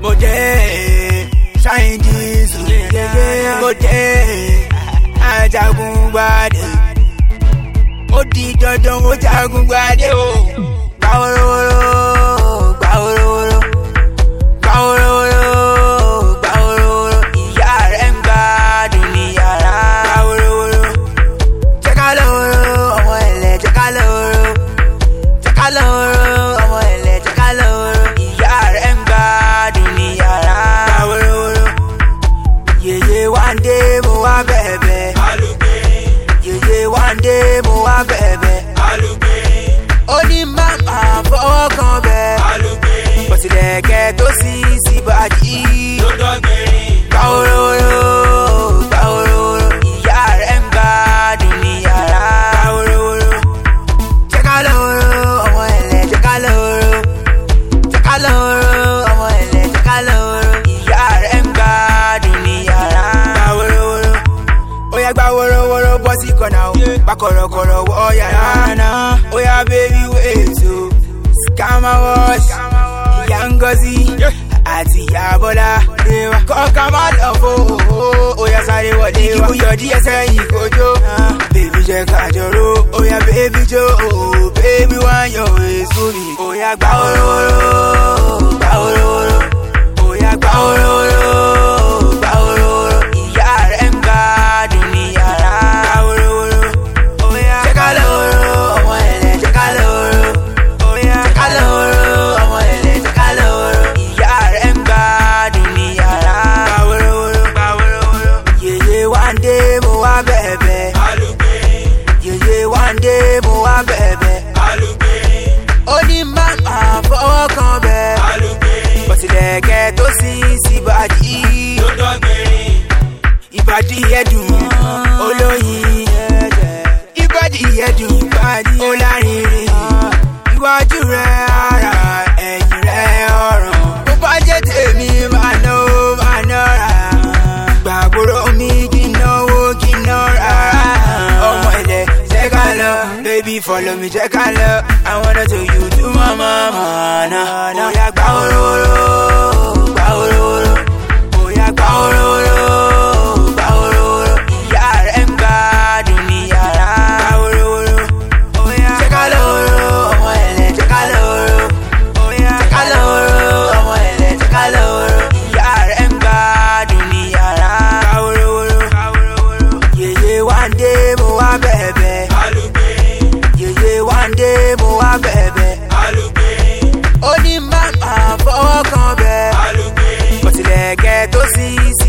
mo dé Chinese mo dé ajagun gbadé ó di dandan ó jagun gbadé o gbàwòrò gbàwòrò gbàwòrò gbàwòrò ìyá rẹ̀ ń gbádùn ní yàrá gbàwòrò jẹ́ ká lọ ọmọ ẹ̀lẹ́ jẹ́ ká lọ jẹ́ ká lọ ọmọ ẹ̀lẹ́ jẹ́ ká lọ ìyá rẹ̀ ń gbádùn ní yàrá gbàwòrò yèyé one day mo wá bẹ̀bẹ̀ yèyé one day mo wá bẹ̀bẹ̀ ó ní màmá fọwọ́ kan bẹ́ẹ̀ bọ̀sílẹ̀kẹ́ tó sí bàjí gbàwòrò gbàwòrò ìyá rẹ̀ ń gbádùn ní yàrá gbàwòrò jẹ́ ká lọ ọmọ ẹ̀lẹ́ jẹ́ ká lọ jẹ́ ká lọ ọmọ ẹ̀lẹ́ jẹ́ ká lọ ìyá rẹ̀ ń gbádùn ní yàrá gbàwòrò ó yá gbàwòrò bọ́ sí kọ̀nà ó bá kọ̀rọ̀kọ̀rọ̀ wọ́ yàrá náà ó yá baby wait o scammer wash ìyá Ngozi àti ìyá Bọ́lá kọ́ka má lọ fò ó yá sáré wọlé wa kíkú yọ díẹ̀ sẹ́yìn kojó baby jẹ́ ká jọró ó yá baby jó baby wá yọ èso mi ó yá gbàwòrò gbàwòrò ó yá gbàwòrò gbàwòrò ìyá rẹ̀ ń gbádùn ní yàrá gbàwòrò ó yá jẹ́ ká lọ ọmọ ẹ̀lẹ́ jẹ́ ká lọ ó yá jẹ́ ká lọ ọmọ ẹ̀lẹ́ jẹ́ ká lọ ìyá rẹ̀ ń gbádùn ní yàrá gbàwòrò yèyé one day mo wá bẹ̀bẹ̀ yèyé one day mo wá bẹ̀bẹ̀ ó ní màmá fọwọ́ kan bẹ́ẹ̀ bọ̀sílẹ̀kẹ́ tó sí bàjí ìbàdí ẹ̀dùn olóyin ìbàdí ẹ̀dùn ó lárinrin iwájú rẹ̀ ara ẹ̀yìn rẹ̀ ọ̀ràn bó bá jẹ́ tèmi máa nára gbàgbóró mi kí náwó kí nára ọmọ ilẹ̀ jẹ́ ká lọ baby follow me jẹ́ ká lọ I wanna tell you to mama mana ó yá gbàwòrò gbàwòrò ó yá gbàwòrò gbàwòrò ìyá rẹ̀ ń gbádùn ní yàrá gbàwòrò ó yá jẹ́ ká lọ ọmọ ẹ̀lẹ́ jẹ́ ká lọ ó yá jẹ́ ká lọ ọmọ ẹ̀lẹ́ jẹ́ ká lọ ìyá rẹ̀ ń gbádùn ní yàrá gbàwòrò yèyé one day mo wá bẹ̀bẹ̀ yèyé one day mo wá bẹ̀bẹ̀ ó ní màmá fọwọ́ kan bẹ́ẹ̀ bọ̀sílẹ̀kẹ́ tó sí